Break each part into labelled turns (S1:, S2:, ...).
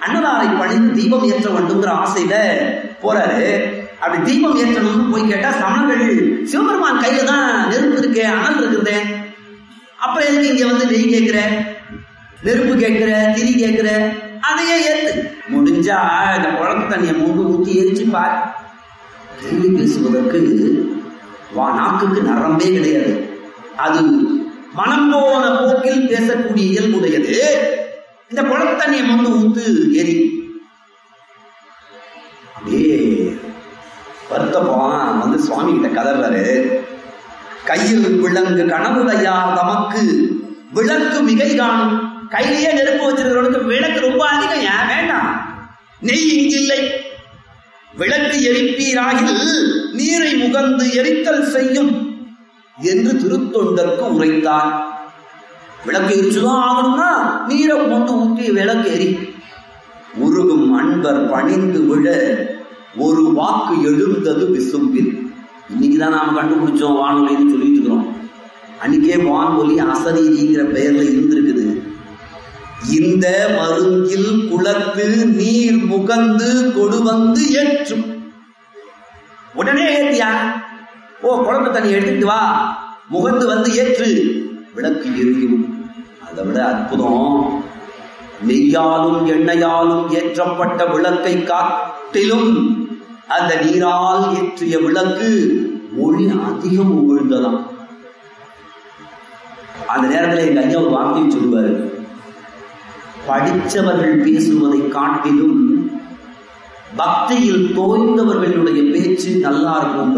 S1: அன்னதாரை பணிந்து தீபம் ஏற்ற வேண்டுங்கிற ஆசையில போறாரு. அப்படி தீபம் ஏற்றணும்னு போய் கேட்டா சமணர்கள் சிவபெருமான் கையில தான் நெருப்பு இருக்கே, அனல் இருக்குதே, அப்புறம் எதுக்கு இங்க வந்து நெய் கேட்கிற, நெருப்பு கேட்கிற, திரி கேட்கிற, அதையே ஏத்து. முடிஞ்சா இந்த குழம்பு தண்ணியை மூண்டு ஊற்றி எரிச்சு பார். கேள்வி பேசுவதற்கு நாக்குக்கு நரம்பே கிடையாது. அது மனம் போன போக்கில் பேசக்கூடிய இயல்புடையது. இந்த குழம்பு தண்ணியை மூண்டு ஊத்து எரி. அப்படியே வருத்தப்பான் வந்து சுவாமி கிட்ட கதறாரு. கையில் விளங்கு கனவுடையா தமக்கு விளக்கு மிகை காணும். கையிலேயே நெருப்பு வச்சிருக்கிறவனுக்கு விளக்கு ரொம்ப அதிகம், ஏன் வேண்டாம், நெய் இங்கில்லை. விளக்கு எரிப்பீராகில் நீரை முகந்து எரித்தல் செய்யும் என்று திருத்தொண்டருக்கு உரைத்தார். விளக்கு எரிச்சுதான் ஆகணும்னா நீரை கொண்டு ஊற்றி விளக்கு எரி. உருகும் அன்பர் பணிந்து விழ ஒரு வாக்கு எழுந்தது விசும்பில். இன்னைக்குதான் நாம கண்டுபிடிச்சோம் வானொலின்னு சொல்லிட்டு இருக்கிறோம். அன்னைக்கே வானொலி அசரீதிங்கிற பெயர்ல இருந்திருக்குது. இந்த மருங்கில் குளத்து நீர் முகந்து கொடு வந்து ஏற்றும். உடனே ஏத்தியா, ஓ குழம்பு தண்ணி எடுத்துட்டு வா, முகந்து வந்து ஏற்று, விளக்கு எரியும். அதை விட அற்புதம், நெய்யாலும் எண்ணெயாலும் ஏற்றப்பட்ட விளக்கை காட்டிலும் அந்த நீரால் ஏற்றிய விளக்கு ஒளி அதிகம் உமிழ்ந்ததாம். அந்த நேரத்தில் எங்க ஐயா ஒரு வார்த்தையை சொல்லுவாரு, படித்தவர்கள் பேசுவதை காட்டிலும் பக்தியில் தோய்ந்தவர்களுடைய பேச்சு நல்லா இருக்கும்.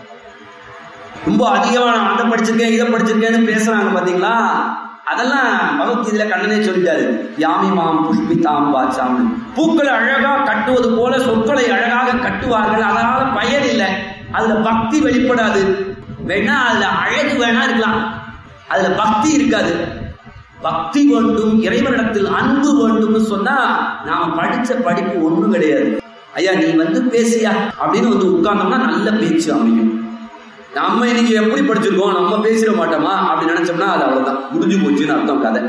S1: ரொம்ப அதிகமான அதை படிச்சிருக்கேன் இதை படிச்சிருக்கேன்னு பேசுறாங்க பாத்தீங்களா, அதெல்லாம் பகவத்கீதையில கண்ணனே சொல்லிட்டாரு. யாமி மாம் புஷ்பிதாம் பாச்சாம். பூக்களை அழகா கட்டுவது போல சொற்களை அழகாக கட்டுவார்கள், அதனால பயன் இல்லை, அதுல பக்தி வெளிப்படாது. வேணா அதுல அழகு வேணா இருக்கலாம், அதுல பக்தி இருக்காது. பக்தி வேண்டும், இறைவனிடத்தில் அன்பு வேண்டும்னு சொன்னா நாம படிச்ச படிப்பு ஒண்ணும் கிடையாது. ஐயா நீ வந்து பேசியா அப்படின்னு வந்து உட்கார்ந்தோம்னா நல்ல பேச்சு அமையும். நம்ம இன்னைக்கு எப்படி படிச்சிருக்கோம், நம்ம பேசிட மாட்டோமா அப்படின்னு நினைச்சோம்னா அது அவ்வளவுதான், முடிஞ்சு போச்சுன்னு அர்த்தம் கதை.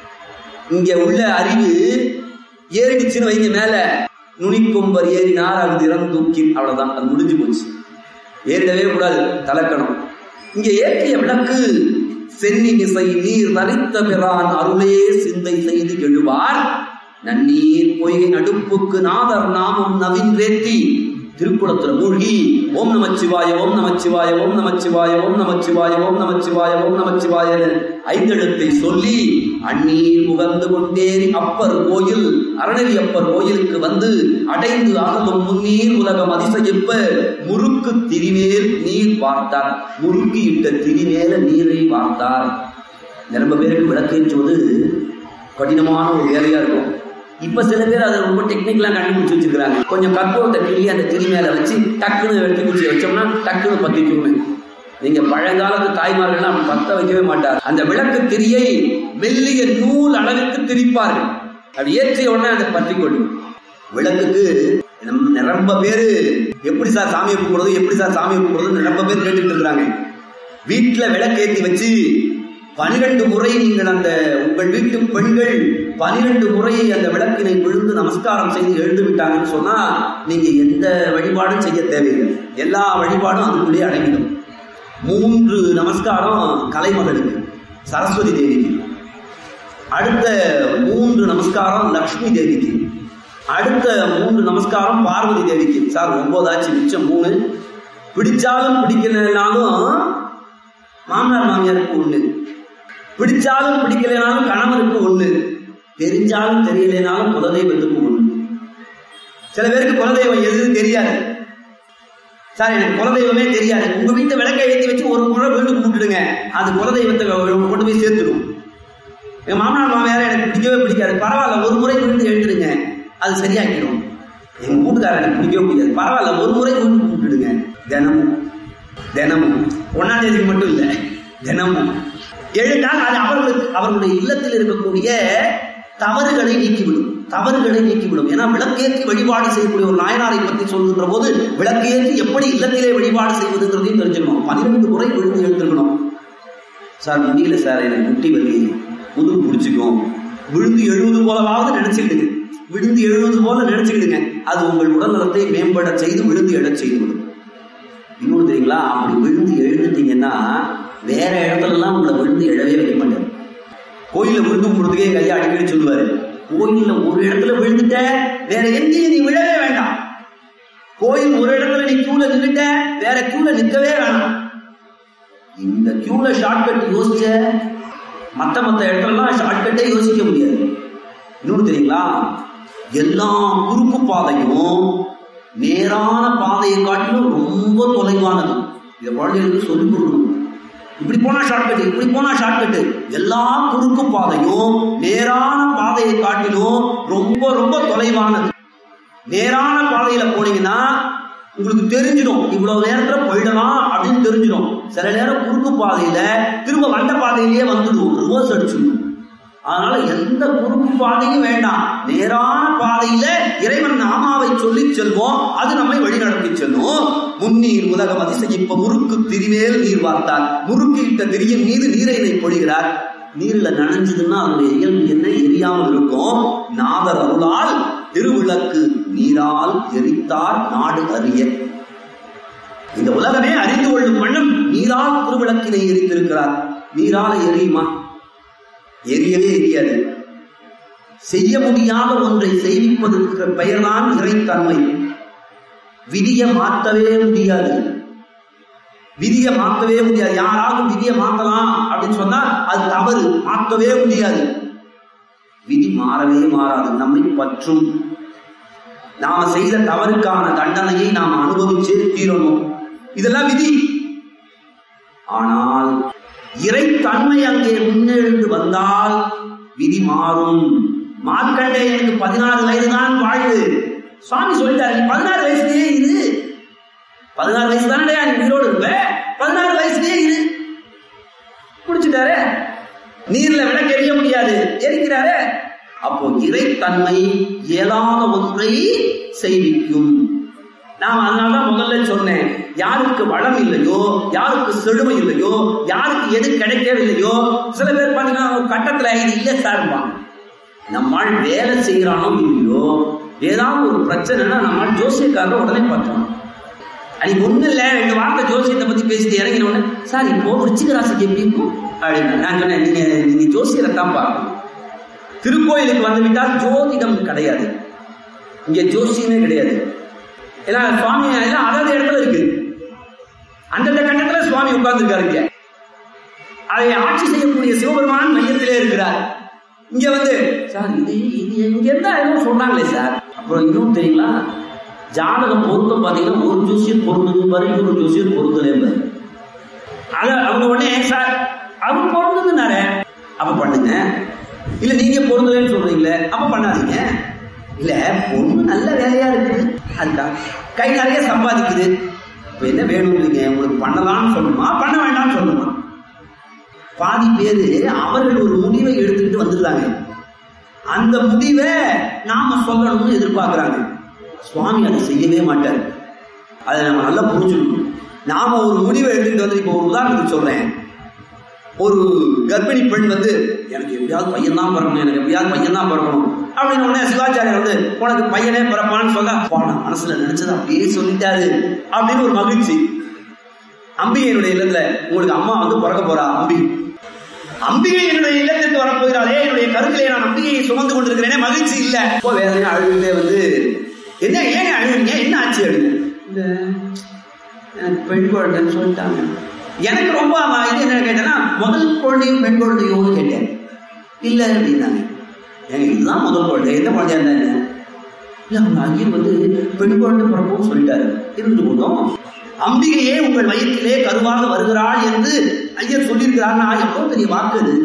S1: இங்க உள்ள அறிவு ஏறிடுச்சுன்னு வைங்க, மேல நுனிக்கொம்பர் ஏறினார் அது திறம் தூக்கி, அவ்வளவுதான், அது முடிஞ்சு போச்சு. ஏறிடவே கூடாது, தலக்கணும். இங்க ஏற்றிய விளக்கு சென்னி மிசை நீர் தரித்த பிறான் அருளே சிந்தை செய்து எழுவார். நன்னீர் பொய்கை நடுப்புக்கு நாதர் நாமம் நவின் வேத்தி திருக்குளத்துல மூழ்கி ஓம் நமச்சிவாய ஓம் நமச்சிவாய ஓம் நமச்சிவாய ஓம் நமச்சிவாய ஓம் நமச்சிவாய ஓம் நமச்சிவாய ஐந்தெழுத்தை சொல்லி அந்நீர் முகந்து கொண்டேறி அப்பர் கோயில் அறநெறி அப்பர் கோயிலுக்கு வந்து அடைந்து ஆகமும் முன்னீர் உலகம் அதிசயிப்ப முறுக்கு திரிமேல் நீர் வார்த்தார். முறுக்கி இட்ட திரிமேல நீரை வார்த்தார். ரொம்ப பேருக்கு விளக்கேற்றுவது கடினமான ஒரு வேலையா இருக்கும். இப்ப சில பேர் அதை ரொம்ப டெக்னிக்கலா கண்டுபிடிச்சு வச்சிருக்காங்க. கொஞ்சம் கற்பூரத்தை கிளி அந்த திரி மேல வச்சு டக்குன்னு எடுத்து குச்சி வச்சோம்னா டக்குன்னு பத்திக்குமே. நீங்க பழங்காலத்து தாய்மார்கள் அப்படி பத்த வைக்கவே மாட்டார். அந்த விளக்கு திரியை மெல்லிய நூல் அளவிற்கு திரிப்பார்கள். அப்படி ஏற்றிய உடனே அதை பற்றிக்கொள்ளும். விளக்குக்கு ரொம்ப பேரு எப்படி சார் சாமியை கூப்பிடுறது, எப்படி சார் சாமியை கூப்பிடுறது ரொம்ப பேர் கேட்டுட்டு இருக்கிறாங்க. வீட்டுல விளக்கேற்றி வச்சு 12 முறை நீங்கள் அந்த உங்கள் வீட்டு பெண்கள் 12 முறை அந்த விளக்கினை விழுந்து நமஸ்காரம் செய்து எழுந்து விட்டாங்கன்னு சொன்னா நீங்க எந்த வழிபாடும் செய்ய தேவையில்லை. எல்லா வழிபாடும் அதுக்குள்ளேயே அடங்கிடும். 3 நமஸ்காரம் கலைமகளுக்கு சரஸ்வதி தேவிக்கு, அடுத்த 3 நமஸ்காரம் லக்ஷ்மி தேவிக்கு, அடுத்த 3 நமஸ்காரம் பார்வதி தேவிக்கு. சார் 9 ஆச்சு, மிச்சம் 3. பிடிச்சாலும் பிடிக்கலனாலும் மாமனார் மாமியாருக்கு 1, பிடிச்சாலும் பிடிக்கலைனாலும் கணவருக்கு 1, தெரிஞ்சாலும் தெரியலைனாலும் குலதெய்வத்துக்கு 1. சில பேருக்கு குலதெய்வம் எதுன்னு தெரியாது. சார் எனக்கு குலதெய்வமே தெரியாது. உங்க வீட்டை விளக்கை ஏற்றி வச்சு ஒரு முறை வீடு கூப்பிட்டுடுங்க, அது குலதெய்வத்தை கொண்டு போய் சேர்த்துடும். எங்க மாமனார் மாமியார எனக்கு பிடிக்கவே பிடிக்காது, பரவாயில்ல ஒரு முறை விழுந்து எழுந்துடுங்க, அது சரியாக்கிடும். எங்க வீட்டுக்காரர் எனக்கு பிடிக்கவே பிடிக்காது, பரவாயில்ல ஒரு முறை வீடு கூப்பிட்டுடுங்க. தினமும் தினமும் 1ஆம் தேதிக்கு மட்டும் இல்லை, தினமும் எழுந்தால் அது அவர்களுடைய இல்லத்தில் இருக்கக்கூடிய தவறுகளை நீக்கிவிடும், தவறுகளை நீக்கிவிடும். ஏன்னா விளக்கேற்றி வழிபாடு செய்யக்கூடிய ஒரு நாயனாரை பற்றி சொல்லுகின்ற போது விளக்கேற்றி எப்படி இல்லத்திலே வழிபாடு செய்வதுங்கிறதையும் தெரிஞ்சுக்கணும். 12 முறை விழுந்து எழுந்திருக்கணும். சார் முடியல சார், எனக்கு முட்டி வலி, முதுகு பிடிச்சிக்கும், விழுந்து எழுவது போலவாவது நினைச்சுக்கிட்டு விழுந்து எழுவது போல நினைச்சுக்கிடுங்க. அது உங்கள் உடல் நலத்தை மேம்பட செய்து விழுந்து எழச் செய்து விடும். இன்னொன்று தெரியுங்களா, அப்படி விழுந்து எழுந்துட்டீங்கன்னா வேற இடத்துல எல்லாம் உங்களை விழுந்து எழவே வைக்க மாட்டாரு. கோயில விழுந்து கொடுத்துக்கே எங்க ஐயா அடிக்கடி சொல்லுவாரு, கோயில்ல ஒரு இடத்துல விழுந்துட்ட வேற எங்கேயும் நீ விழவே வேண்டாம். கோயில் ஒரு இடத்துல நீ கியூல நின்னுட்ட வேற கியூல நிற்கவே வேணாம். இந்த கியூல ஷார்ட்கட் யோசிச்ச மத்த இடத்துலலாம் ஷார்ட்கட்டே யோசிக்க முடியாது. இன்னொன்று தெரியுங்களா, எல்லா குறுக்கு பாதையும் நேரான பாதையை காட்டிலும் ரொம்ப தொலைவானது. இதை குழந்தைகளுக்கு சொல்லிக் கொடுக்கணும். இப்படி போனா ஷார்ட்கட், இப்படி போனா ஷார்ட்கட். எல்லா குறுக்கு பாதையும் நேரான பாதையை காட்டிலும் ரொம்ப ரொம்ப தொலைவானது. நேரான பாதையில போனீங்கன்னா உங்களுக்கு தெரிஞ்சிடும் இவ்வளவு நேரத்துல போயிடலாம் அப்படின்னு தெரிஞ்சிடும். சில நேரம் குறுக்கு பாதையில திரும்ப வந்த பாதையிலேயே வந்துடும், ரிவர்ஸ் அடிச்சிடும். அதனால எந்த குறுக்கு பாதையும் வேண்டாம். நேரான பாதையில இறைவன் நாமாவை சொல்லி செல்வோம், அது நம்மை வழிநடத்தி செல்லும். முன்னீர் உலகம் அதிசயிப்ப முறுக்கு திரிவேல் நீர் வார்த்தார், முறுக்கு இட்ட திரியின் மீது நீரை பொழிகிறார். நீர்ல நனைஞ்சதுன்னா அதனுடைய இயல்பு என்ன, எரியாமல் இருக்கும். நாதர் அருளால் திருவிளக்கு நீரால் எரித்தார் நாடு அறிய. இந்த உலகமே அறிந்து கொள்ளும் வண்ணம் நீரால் திருவிளக்கினை எரித்திருக்கிறார். நீரால எரியுமா? எரியவே எரியாது. செய்ய முடியாத ஒன்றை செய்விப்பதற்கு பெயர்தான் இறைத்தன்மை. விதியை மாற்றவே முடியாது. விதியை மாற்றவே முடியாது. யாராலும் விதியை மாற்றலாம் அப்படின்னு சொன்னா அது தவறு. மாற்றவே முடியாது. விதி மாறவே மாறாது. நம்மை பற்றும். நாம செய்த தவறுக்கான தண்டனையை நாம் அனுபவிச்சே தீரணும். இதெல்லாம் விதி. ஆனால் இறைத்தன்மை அங்கே முன்னெழுந்து வந்தால் விதி மாறும். மார்க்கண்டேயனுக்கு 16 வயதுதான் வாழ்வு. சுவாமி சொல்லிட்டாரு, 16 வயசுலயே இரு. 16 வயசு தானே நீ உயிரோடு இருப்ப, 16 வயசுலயே இரு. குடிச்சுட்டாரு. நீர்ல விளக்கு எரிய முடியாது, எரிக்கிறாரு. அப்போ இறைத்தன்மை இயலாத ஒன்றை செய்விக்கும். நான் அதனாலதான் முதல்ல சொன்னேன், யாருக்கு வளம் இல்லையோ, யாருக்கு செழுமை இல்லையோ, யாருக்கு எது கிடைக்கவில்லையோ, சில பேர் பாத்தீங்கன்னா கட்டத்துல இது இல்ல சார்பாங்க. நம்மால் வேலை செய்யறானோ இல்லையோ, ஏதாவது ஒரு பிரச்சனைனா நம்மால் ஜோசியக்காரர் உடனே பார்த்தோம். அது ஒண்ணு இல்ல, 2 வார்த்தை ஜோசியத்தை பத்தி பேசிட்டு இறங்கின உடனே, சார் இப்போ விருச்சிக ராசிக்கு எப்படி இருக்கும் அப்படின்னு நான் சொன்னேன். நீங்க ஜோசியரை தான் பார்க்கணும். திருக்கோயிலுக்கு வந்து விட்டால் ஜோதிடம் கிடையாது, இங்க ஜோசியமே கிடையாது. ஏன்னா சுவாமி எல்லாம் அதாவது இடத்துல இருக்கு. அந்தந்த கண்டத்துல சுவாமி உட்கார்ந்து இருக்காரு. அதை ஆட்சி செய்யக்கூடிய சிவபெருமான் மையத்திலே இருக்கிறார். இங்க வந்து சார் இது இங்க இருந்தா எதுவும் சொன்னாங்களே சார். அப்புறம் இன்னும் தெரியுங்களா, ஜாதகம் பொருத்தம் பாத்தீங்கன்னா ஒரு ஜோசியர் பொருந்தது பாரு, இன்னொரு ஜோசியர் பொருந்தலே பாரு. அத அவங்க உடனே சார் அவங்க பொருந்ததுனாரு அப்ப பண்ணுங்க, இல்ல நீங்க பொருந்தலன்னு சொல்றீங்களே அப்ப பண்ணாதீங்க. இல்ல பொண்ணு நல்ல வேலையா இருக்குது, அதுதான் கை நிறைய சம்பாதிக்குது, இப்ப என்ன வேணும்ன்றீங்க, உங்களுக்கு பண்ணலாம்னு சொல்லணுமா பண்ண வேண்டாம்னு சொல்லணுமா? பாதி பேரு அவர்கள் ஒரு முடிவை எடுத்துக்கிட்டு வந்துடுறாங்க. அந்த முடிவை நாம சொல்லணும்னு எதிர்பார்க்கிறாங்க. சுவாமி அதை செய்யவே மாட்டார். அதை நம்ம நல்லா புரிஞ்சுக்கணும். நாம ஒரு முடிவை எடுத்துக்கிட்டு வந்து, இப்போ ஒரு உதாரணத்துக்கு சொல்றேன், ஒரு கர்ப்பிணி பெண் வந்து எனக்கு எப்படியாவது பையன் தான் பிறக்கணும், எனக்கு எப்படியாவது பையன் தான் பிறக்கணும் அப்படின்னு உடனே சிவாச்சாரியர் வந்து உனக்கு பையனே பிறப்பான்னு சொல்ல, மனசுல நினைச்சது அப்படியே சொல்லிட்டாரு அப்படின்னு ஒரு மகிழ்ச்சி. அம்பிகையினுடைய இல்லத்துல உங்களுக்கு அம்மா வந்து பிறக்க போறா, அம்பிகை என்னுடைய இல்லத்திற்கு வரப்போகிறாளே, என்னுடைய கருத்திலே நான் அம்பிகையை சுமந்து கொண்டிருக்கிறேனே, மகிழ்ச்சி இல்ல. இப்போ வேதனை அழுகிட்டே வந்து என்ன ஏன் அழுகுறீங்க, என்ன ஆச்சு அப்படின்னு, இல்ல எனக்கு பெண் குழந்தைன்னு சொல்லிட்டாங்க. எனக்கு ரொம்ப இது என்ன கேட்டேன்னா, முதல் குழந்தையும் பெண் குழந்தையோன்னு கேட்டேன். இல்ல அப்படின்னாங்க. ஏங்க இதுதான் முதல் குழந்தை, எந்த குழந்தையா இருந்தா என்ன? இல்ல அவங்க ஐயர் வந்து பெண் குழந்தை பிறப்போம் சொல்லிட்டாரு. இருந்து போதும், அம்பிகையே உங்கள் வயிற்றிலே கருவாக வருகிறாள் என்று ஐயர் சொல்லியிருக்கிறார்னா எவ்வளவு பெரிய வாக்கு அது,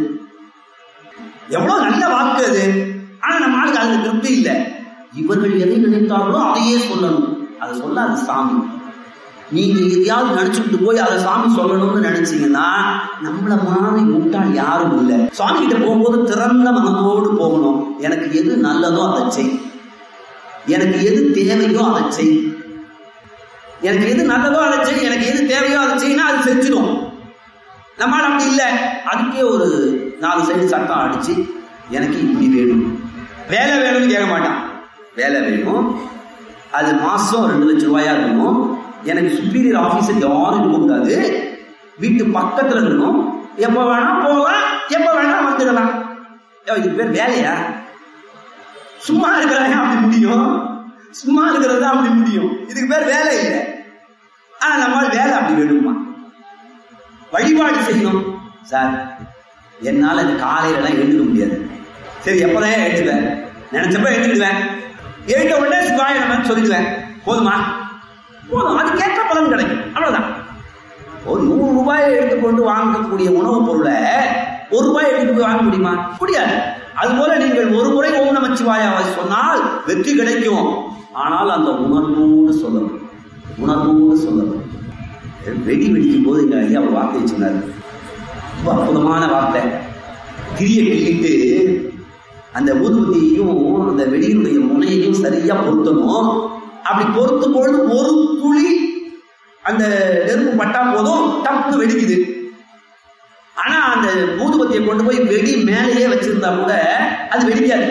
S1: எவ்வளவு நல்ல வாக்கு அது. ஆனா நம்ம ஆளுக்கு அதுல திருப்தி இல்லை. இவர்கள் எதை நினைத்தார்களோ அதையே சொல்லணும். அதை சொல்லாது சாமி. நீங்க எதையாவது நினைச்சுட்டு போய் அதை சாமி சொல்லணும்னு நினைச்சீங்கன்னா நம்மள மாதிரி முட்டாள் யாரும் இல்லை. சாமி கிட்ட போகும்போது திறந்த மனதோடு போகணும். எனக்கு எது நல்லதோ அதை செய், எனக்கு எது தேவையோ அதை செய், எனக்கு எது நல்லதோ அதை செய், எனக்கு எது தேவையோ அதை செய்யினா அது செஞ்சிடும். நம்மளால அப்படி இல்லை. அதுக்கே ஒரு 4 சைடு சட்டம் அடிச்சு எனக்கு இப்படி வேணும், வேலை வேணும்னு கேட்க மாட்டான். வேலை வேணும், அது மாசம் 2 லட்சம் ரூபாயா இருக்கணும், எனக்கு சுப்பீரியர் ஆபீஸர் யாரும் இருக்கக்கூடாது, வீட்டு பக்கத்துல இருக்கணும், எப்ப வேணா போகலாம், எப்ப வேணா வந்துடலாம். இதுக்கு பேர் வேலையா? சும்மா இருக்கிறாங்க அப்படி முடியும், சும்மா இருக்கிறது அப்படி முடியும். இதுக்கு பேர் வேலை இல்லை. ஆனா நம்மால் வேலை அப்படி வேணுமா? வழிபாடு செய்யணும். சார் என்னால இந்த காலையில எல்லாம் எழுந்துக்க முடியாது. சரி, எப்பதான் எழுதுவேன், நினைச்சப்ப எழுந்துடுவேன், எழுந்த உடனே சிவாய நமன்னு சொல்லிடுவேன். போதுமா? போதும். அது கேட்க பலன் கிடைக்கும், அவ்வளவுதான். ஒரு 100 ரூபாயை எடுத்துக்கொண்டு வாங்கக்கூடிய உணவுப் பொருளை 1 ரூபாய் எடுத்து போய் வாங்க முடியுமா? முடியாது. அதுபோல நீங்கள் ஒரு முறை ஓம் நமச்சிவாயாவை சொன்னால் வெற்றி கிடைக்கும். ஆனால் அந்த உணர்வோடு சொல்லணும், உணர்வோடு சொல்லணும். வெடி வெடிக்கும் போது எங்க ஐயா ஒரு வார்த்தையை சொன்னார், ரொம்ப அற்புதமான வார்த்தை. திரியை கிள்ளிட்டு அந்த ஊதுபத்தியையும் அந்த வெடியினுடைய முனையையும் சரியா பொருத்தணும். அப்படி பொருத்தும் பொழுது ஒரு துளி அந்த நெருப்பு பட்டா போதும், டப்பு வெடிக்குது. ஆனா அந்த ஊதுபத்தியை கொண்டு போய் வெடி மேலேயே வச்சிருந்தா கூட அது வெடிக்காது.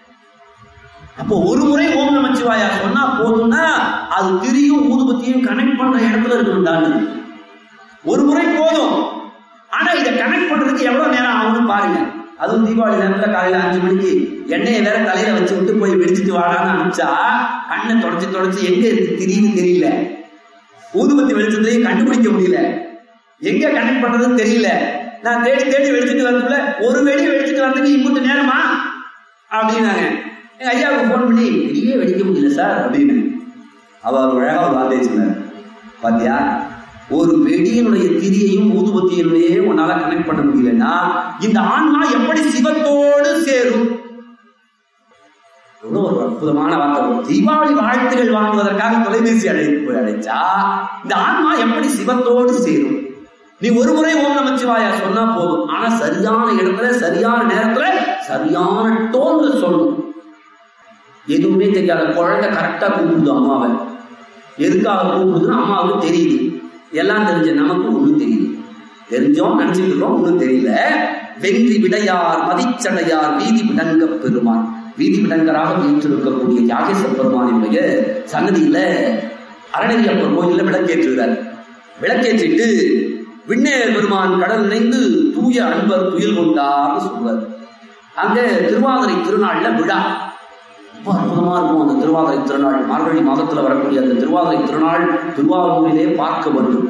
S1: அப்போ ஒரு முறை ஓம் நமச்சிவாயா சொன்னா போதும்னா அது திரியும் ஊதுபத்தியும் கனெக்ட் பண்ற இடத்துல இருக்கணும். ஒரு முறை போதும். ஆனா இதை கனெக்ட் பண்றதுக்கு எவ்வளவு நேரம் ஆகும்னு பாருங்க. அதுவும் தீபாவளி நேரத்துல காலையில 5 மணிக்கு எண்ணெயை வேற தலையில வச்சு விட்டு போய் வெடிச்சுட்டு வாடான்னு அனுப்பிச்சா கண்ணை தொடச்சு எங்க இருக்கு திரின்னு தெரியல, ஊதுபத்தி வெளிச்சத்திலையும் கண்டுபிடிக்க முடியல, எங்க கனெக்ட் பண்றதுன்னு தெரியல. நான் தேடி வெடிச்சுட்டு வரதுக்குள்ள ஒரு வெடி வெடிச்சுட்டு வரதுக்கு இம்புட்டு நேரமா அப்படின்னாங்க. எங்க ஐயாவுக்கு போன் பண்ணி வெடியே வெடிக்க முடியல சார் அப்படின்னு. அவர் அழகா ஒரு வார்த்தையை சொன்னார், பாத்தியா, ஒரு வெடியினுடைய திரியையும் ஊதுபத்தியினுடைய உன்னால கனெக்ட் பண்ண முடியலன்னா இந்த ஆன்மா எப்படி சிவத்தோடு சேரும்? எவ்வளவு ஒரு அற்புதமான வார்த்தை. தீபாவளி வாழ்த்துகள் வாங்குவதற்காக தொலைபேசி அழைச்சா இந்த ஆன்மா எப்படி சிவத்தோடு சேரும்? நீ ஒரு முறை ஓம் நமச்சிவாயா சொன்னா போதும். ஆனா சரியான இடத்துல, சரியான நேரத்துல, சரியான டோன்ல சொல்லணும். எதுவுமே தெரியாத குழந்தை கரெக்டா கூப்பிடுது அம்மாவை. எதுக்காக கூப்பிடுதுன்னு அம்மாவுக்கு தெரியுது. எல்லாம் தெரிஞ்ச நமக்கு ஒண்ணும் தெரியல. தெரிஞ்சோம் நினைச்சிட்டு இருக்கோம், ஒண்ணும் தெரியல. வென்றி விடையார் மதிச்சடையார் வீதி விடங்க பெருமான், வீதி விடங்கராக வீற்றிருக்கக்கூடிய யாகேஸ்வர பெருமானுடைய சன்னதியில அரணகியப்பர் கோயில விளக்கேற்றுகிறார். விளக்கேற்றிட்டு விண்ணேர் பெருமான் கடல் நினைந்து தூய அன்பர் துயில் கொண்டார்னு சொல்றார். அங்க திருவாதிரை திருநாள்ல விழா ரொம்ப அற்புதமா இருக்கும். அந்த திருவாதிரை திருநாள் மார்கழி மாதத்துல வரக்கூடிய அந்த திருவாதிரை திருநாள் திருவாரூரிலே பார்க்க வேண்டும்.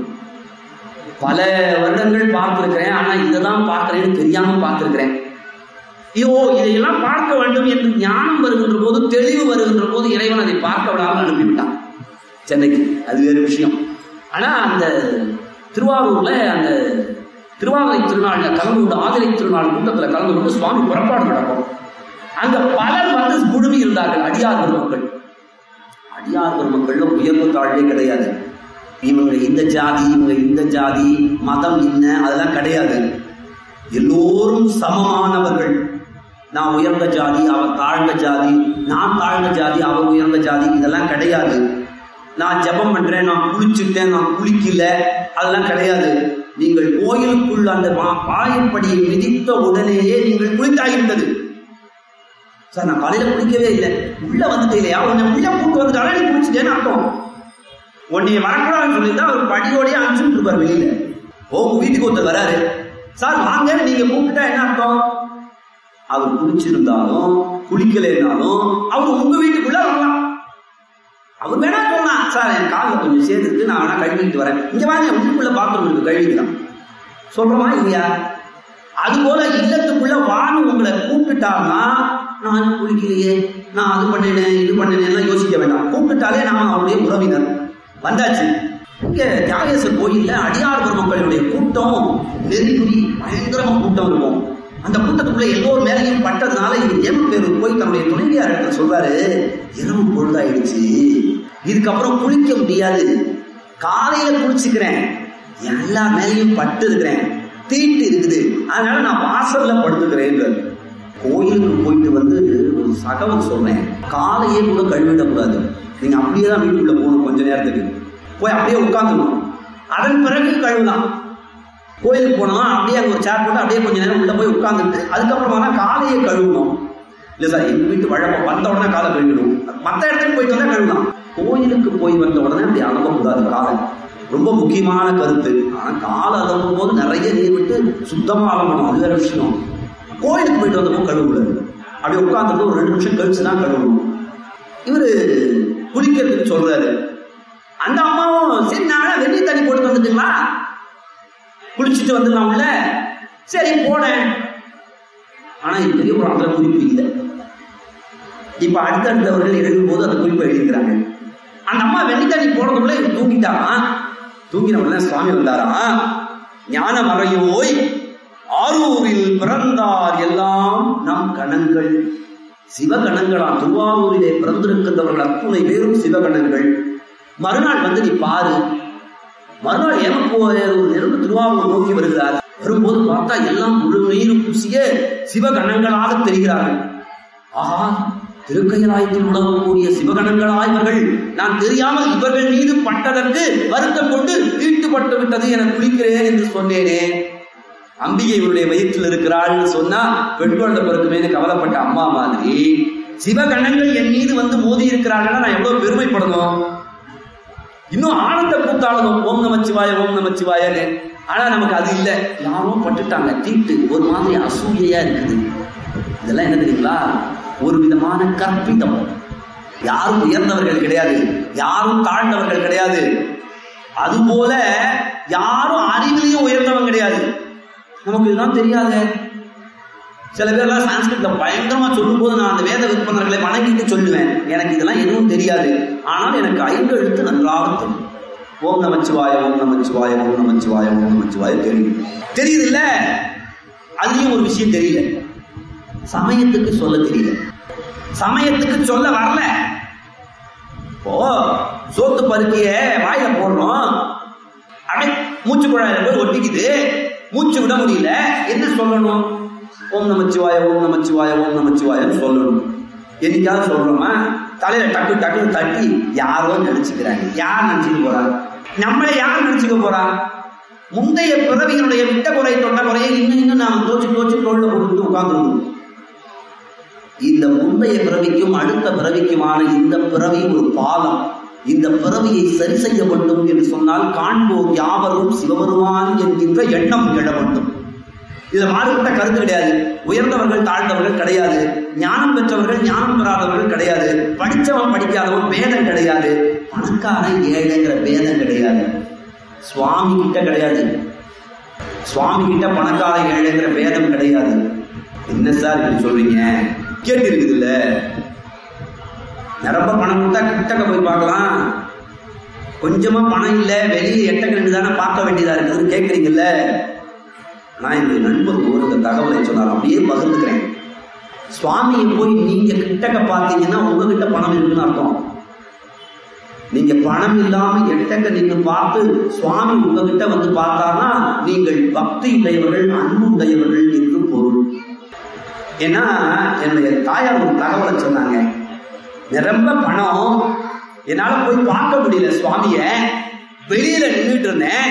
S1: பல வருடங்கள் பார்த்திருக்கிறேன், ஆனா இதைதான் பார்க்கிறேன்னு தெரியாம பார்த்திருக்கிறேன். இதையெல்லாம் பார்க்க வேண்டும் என்று ஞானம் வருகின்ற போது, தெளிவு வருகின்ற போது இறைவன் அதை பார்க்க விடாமல் அனுப்பிவிட்டான் சென்னைக்கு. அது வேறு விஷயம். ஆனா அந்த திருவாரூர்ல அந்த திருவாதிரை திருநாள்ல கலந்து கொண்டு, ஆதிரை திருநாள் கூட்டத்துல கலந்து கொண்டு சுவாமி புறப்பாடு நடக்கும். அங்க பலர் வந்து குழுமி இருந்தார்கள். அடியார் பெருமக்கள். அடியார் பெருமக்கள்ல உயர்வு தாழ்வே கிடையாது. இவங்க இந்த ஜாதி, இவங்க இந்த ஜாதி, மதம் என்ன, அதெல்லாம் கிடையாது. எல்லோரும் சமமானவர்கள். நான் உயர்ந்த ஜாதி, அவர் தாழ்ந்த ஜாதி, நான் தாழ்ந்த ஜாதி, அவர் உயர்ந்த ஜாதி, இதெல்லாம் கிடையாது. நான் ஜெபம் பண்றேன், நான் குளிச்சுட்டேன், நான் குளிக்கல, அதெல்லாம் கிடையாது. நீங்கள் கோயிலுக்குள்ள அந்த பாயப்படியை மிதித்த உடனேயே நீங்கள் குளித்தாகிவிட்டது. சார் நான் காலையில குளிக்கவே இல்லை, உள்ள வந்துட்டே இல்லையா, உன்னை உள்ள கூட்டு வந்துட்டாலும் நீ குளிச்சுட்டேன்னு அர்த்தம். உன்னைய வரக்கூடாதுன்னு சொல்லிட்டு அவர் படியோடய அனுப்பிச்சுட்டு இருப்பார் வெளியில. உங்க வீட்டுக்கு ஒருத்தர் வராரு, சார் வாங்க நீங்க கூப்பிட்டா என்ன அர்த்தம்? அவர் குளிச்சிருந்தாலும் குளிக்கலைனாலும் அவர் உங்க வீட்டுக்குள்ள வரலாம். அவர் வேணா சொல்லலாம், சார் என் காலில் கொஞ்சம் சேர்த்துட்டு நான் வேணா கழுவிட்டு வரேன், இங்க வாங்க உள்ளுக்குள்ள பாத்ரூம் இருக்கு கழுவிக்கலாம் சொல்றமா இல்லையா? அது போல இல்லத்துக்குள்ள வான்னு உங்களை கூப்பிட்டுட்டாங்கன்னா, நான் குளிக்கலையே, நான் அது பண்ணினேன் இது பண்ணினேன் எல்லாம் யோசிக்க வேண்டாம். கூப்பிட்டாலே நாம அவருடைய உறவினர் வந்தாச்சு. இங்க தியாகேசர் கோயில்ல அடியார் பெருமக்களுடைய கூட்டம் நெறிமுறி பயங்கரமா கூட்டம் இருக்கும். அந்த கூட்டத்துக்குள்ள எல்லோரும் மேலையும் பட்டதுனால எம் பேரு போய் தன்னுடைய துணைவியார் சொல்றாரு, இரவு பொழுதாயிடுச்சு, இதுக்கப்புறம் குளிக்க முடியாது, காலையில குளிச்சுக்கிறேன், எல்லா மேலையும் பட்டு இருக்கிறேன், தீட்டு இருக்குது, அதனால நான் வாசல்ல படுத்துக்கிறேன். கோயிலுக்கு போயிட்டு வந்து ஒரு சகவல் சொல்றேன், காலையே கூட கழுவிடக்கூடாது, நீங்க அப்படியே தான் வீட்டுக்குள்ள போகணும், கொஞ்ச நேரத்துக்கு போய் அப்படியே உட்காந்துக்கணும், அதன் பிறகு கழுவுதான். கோயிலுக்கு போனோம் அப்படியே அங்கே ஒரு சேர் போட்டு அப்படியே கொஞ்ச நேரம் உள்ள போய் உட்காந்துட்டு அதுக்கப்புறமா தான் காலையே கழுவணும். இல்ல சார் எங்க வீட்டு வழக்கம் வந்த உடனே காலை கழுவிடும். மற்ற இடத்துக்கு போயிட்டு வந்தா கழுவலாம். கோயிலுக்கு போய் வந்த உடனே அப்படி அலம்பக்கூடாது காலை. ரொம்ப முக்கியமான கருத்து. ஆனா காலை அலம்பும் போது நிறைய நீர் விட்டு சுத்தமா அலம்பணும், அது வேற விஷயம். கோயிலுக்கு போயிட்டு வந்தப்போ கழுவுறது, அப்படி உட்காந்துட்டு ஒரு 2 நிமிஷம் கழிச்சுதான் கழுவணும். இவரு குளிக்கிறதுக்கு சொல்றாரு. அந்த அம்மாவும் சரி நான் வெந்நீர் தண்ணி போட்டு வந்துட்டுங்களா, குளிச்சுட்டு வந்துடலாம்ல, சரி போனேன். ஆனா பெரிய ஒரு அந்த குறிப்பு இல்லை. இப்ப அடுத்தடுத்தவர்கள் எழுதும் போது அந்த குறிப்பை எழுதிக்கிறாங்க. அந்த அம்மா வெந்நீர் தண்ணி போனதுக்குள்ள இவர் தூங்கிட்டான். தூங்கின உடனே சுவாமி வந்தாராம். ஞான மறையோய் ஆரூரில் பிறந்தார் எல்லாம் நம் கணங்கள், சிவகணங்களாம். திருவாரூரிலே பிறந்திருக்கின்றவர்கள் அத்துணை பேரும் சிவகணங்கள். மறுநாள் வந்து நீ பாரு. மறுநாள் ஏமப்போ ஒரு நெருப்பு திருவாரூர் நோக்கி வருகிறார். வரும்போது பார்த்தா எல்லாம் முழு நீர் பூசிய சிவகணங்களாக தெரிகிறார்கள். ஆஹா, திருக்கையலாயத்தில் உலகக்கூடிய சிவகணங்களாய்வர்கள் நான் தெரியாமல் இவர்கள் மீது பட்டதற்கு வருத்தம் கொண்டு தீட்டுப்பட்டு விட்டது என குளிக்கிறேன் என்று சொன்னேனே. அம்பிகை இவருடைய வயிற்றில் இருக்கிறாள் சொன்னா பெண் குழந்தை பிறக்குமே கவலைப்பட்ட அம்மா மாதிரி சிவகணங்கள் என் மீது வந்து மோதி இருக்கிறார்கள். நான் எவ்வளவு பெருமைப்படணும். இன்னும் ஆனந்த கூத்தாளனும் ஓம் நமச்சிவாய ஓம் நமச்சிவாயன்னு. ஆனா நமக்கு அது இல்லை. யாரும் பட்டுட்டாங்க, தீட்டு ஒரு மாதிரி அசூயையா இருக்குது. இதெல்லாம் என்ன தெரியுங்களா? ஒரு விதமான கற்பிதம். யாரும் உயர்ந்தவர்கள் கிடையாது, யாரும் தாழ்ந்தவர்கள் கிடையாது. அதுபோல யாரும் அறிவிலையும் உயர்ந்தவங்க கிடையாது. நமக்கு இதுதான் தெரியாது. சில பேர்லாம் சான்ஸ்கிரிட்ல பயங்கரமா சொல்லும் போது நான் அந்த வேத விற்பனர்களை வணங்கிட்டு சொல்லுவேன், எனக்கு இதெல்லாம் எதுவும் தெரியாது, ஆனால் எனக்கு 5 எழுத்து நன்றாக தெரியும். ஓம் நமச்சிவாய ஓம் நமச்சிவாய ஓம் நமச்சிவாய ஓம் நமச்சிவாய தெரியும். தெரியுது இல்ல? அதுலயும் ஒரு விஷயம் தெரியல, சமயத்துக்கு சொல்ல தெரியல, சமயத்துக்கு சொல்ல வரல. இப்போ சோத்து பருக்கிய வாயில போடுறோம், அப்படியே மூச்சு குழாயில போய் ஒட்டிக்குது, மூச்சு விட முடியல, என்ன சொல்லணும்? ஓம் நமச்சிவாய ஓம் நமச்சிவாய ஓம் நமச்சிவாயன்னு சொல்லணும். என்னைக்காவது சொல்றோமா? தலையில டக்கு டக்குன்னு தட்டி யாரோ நினைச்சுக்கிறாங்க. யார் நினைச்சுக்க போறாங்க? நம்மளை யார் நினைச்சுக்க போறா? முந்தைய பிறவியினுடைய விட்ட குறை தொட்ட குறையை இன்னும் நாம தோச்சு தோச்சு தோல்ல கொடுத்து உட்கார்ந்துருக்கோம். இந்த முந்தைய பிறவிக்கும் அடுத்த பிறவிக்குமான இந்த பிறவி ஒரு பாலம். இந்த பிறவியை சரி செய்ய வேண்டும் என்று சொன்னால் காண்போர் யாவரும் சிவபெருமான் என்கின்ற எண்ணம் எழ வேண்டும். இதுல மாறுபட்ட கருத்து கிடையாது. உயர்ந்தவர்கள் தாழ்ந்தவர்கள் கிடையாது, ஞானம் பெற்றவர்கள் ஞானம் பெறாதவர்கள் கிடையாது, படித்தவன் படிக்காதவன் பேதம் கிடையாது, பணக்காரன் ஏழைங்கிற பேதம் கிடையாது. சுவாமி கிட்ட கிடையாது, சுவாமி கிட்ட பணக்கார ஏழைங்கிற பேதம் கிடையாது. என்ன சார் இப்படி சொல்றீங்க? கேட்டு இருக்குது இல்ல, நிரம்ப பணம் கொடுத்தா கிட்டக்க போய் பார்க்கலாம், கொஞ்சமா பணம் இல்லை வெளியே எட்டக்க நின்று தானே பார்க்க வேண்டியதா இருக்குதுன்னு கேட்குறீங்கல்ல. நான் என்னுடைய நண்பர் ஒரு தகவலை சொன்னார், அப்படியே பகிர்ந்துக்கிறேன். சுவாமியை போய் நீங்க கிட்டக்க பார்த்தீங்கன்னா உங்ககிட்ட பணம் இருக்குன்னு அர்த்தம். நீங்க பணம் இல்லாம எட்டக்க நின்று பார்த்து சுவாமி உங்ககிட்ட வந்து பார்த்தார்னா நீங்கள் பக்தி உடையவர்கள், அன்பு உடையவர்கள் என்று பொருள். ஏன்னா என்னுடைய தாயார் ஒரு தகவலை சொன்னாங்க, நிரம்ப பணம், என்னால போய் பார்க்க முடியல சுவாமிய, வெளியில நின்றுட்டு இருந்தேன்.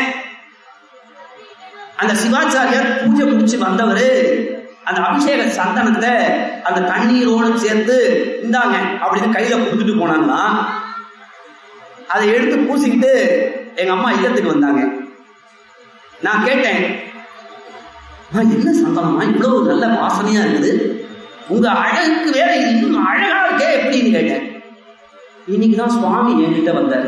S1: அந்த சிவாச்சாரியார் பூஜை முடிச்சு வந்தவரு அந்த அபிஷேக சந்தனத்தை அந்த தண்ணீரோடு சேர்த்து இந்தாங்க அப்படின்னு கையில கொடுத்துட்டு போனாங்கன்னா அதை எடுத்து பூசிக்கிட்டு எங்க அம்மா இல்லத்துக்கு வந்தாங்க. நான் கேட்டேன், என்ன சந்தனமா இவ்வளவு நல்ல வாசனையா இருக்குது, உங்க அழகுக்கு வேற இன்னும் அழகா இருக்கே எப்படின்னு கேட்டேன். இன்னைக்குதான் சுவாமி என்கிட்ட வந்தார்.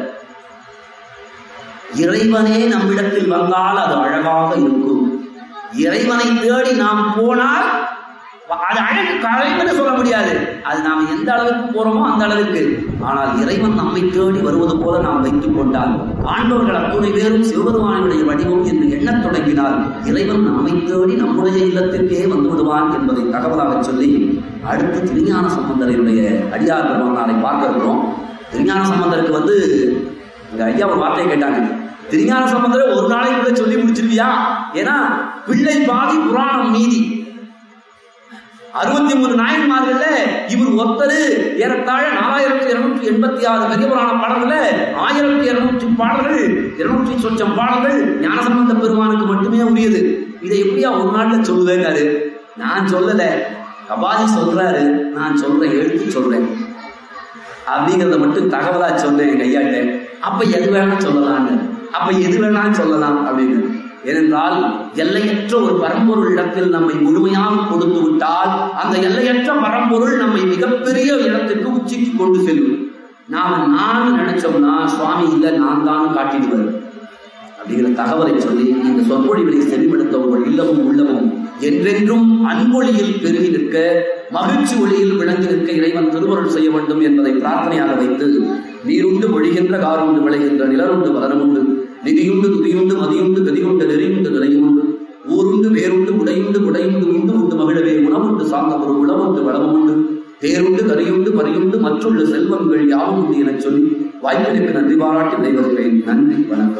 S1: இறைவனே நம்மிடத்தில் வந்தால் அது அழகாக இருக்கும். இறைவனை தேடி நாம் போனால் அது அழகு கலைன்னு சொல்ல முடியாது, அது நாம் எந்த அளவுக்கு போறோமோ அந்த அளவுக்கு. ஆனால் இறைவன் நம்மை தேடி வருவது போல நாம் வைத்துக் கொண்டால், ஆண்டவர்கள் அத்துணை பேரும் சிவபெருமானுடைய வடிவம் என்று எண்ணத் தொடங்கினால் இறைவன் நம்மை தேடி நம்முடைய இல்லத்திற்கே வந்து விடுவான் என்பதை தகவலாக சொல்லி அடுத்து திருஞான சம்பந்தருடைய அடியார் பெருமானாரை பார்க்க இருக்கிறோம். திருஞான சம்பந்தருக்கு வந்து எங்க ஐயா ஒரு வார்த்தையை கேட்டாங்க, திருஞான சம்பந்தரை ஒரு நாளைக்குள்ள சொல்லி முடிச்சிருவியா? ஏன்னா பிள்ளை பாதி புராணம் மீதி. 63 நாயன்மார்கள்ல இவர் ஒருத்தரு ஏறத்தாழ 4286 பெரிய புராண பாடல்கள்ல 1200 பாடல்கள், 200 சொச்சம் பாடல்கள் ஞானசம்பந்த பெருமானுக்கு மட்டுமே உரியது. இதை எப்படியா ஒரு நாள்ல சொல்லுவேன்னாரு. நான் சொல்லல, கபாலி சொல்றாரு, நான் சொல்றேன், எடுத்து சொல்றேன் அப்படிங்கிறத மட்டும் தகவலா சொன்னேன் என் கையாட்ட. அப்ப எது வேணா சொல்லலான்னு, அப்ப எது வேணா சொல்லலாம் அப்படின்னு. ஏனென்றால் எல்லையற்ற ஒரு பரம்பொருள் இடத்தில் நம்மை முழுமையாக கொடுத்து விட்டால் அந்த எல்லையற்ற பரம்பொருள் நம்மை மிகப்பெரிய இடத்துக்கு உச்சிக்கு கொண்டு செல்லும். நாம நான் நினைச்சோம்னா சுவாமி இல்ல நான் தான் காட்டிடுவார் அப்படிங்கிற தகவலை சொல்லி இந்த சொற்பொழிகளை செவிப்படுத்த உங்கள் இல்லமும் உள்ளமும் என்றென்றும் அன்பொழியில் பெருகி நிற்க, மகிழ்ச்சி ஒளியில் விளங்கி நிற்க இறைவன் திருவருள் செய்ய வேண்டும் என்பதை பிரார்த்தனையாக வைத்து, நீருண்டு ஒழிகின்ற காருண்டு விளைகின்ற நிலருண்டு வளரமுண்டு, நிதியுண்டு துதியுண்டு மதியுண்டு கதியுண்டு நெறியுண்டு நிலையுண்டு, ஊருண்டு வேறுண்டு உடையுண்டு குடையுண்டு உண்டு உண்டு மகிழவே உணவுண்டு சார்ந்த ஒரு உணவுண்டு வளமுண்டு, தேருண்டு கரியுண்டு பரியுண்டு மற்றுள்ள செல்வங்கள் யாவும் உண்டு எனச் சொல்லி வாய்ப்பிற்கு நன்றி பாராட்டி விடைபெறுகிறேன். நன்றி, வணக்கம்.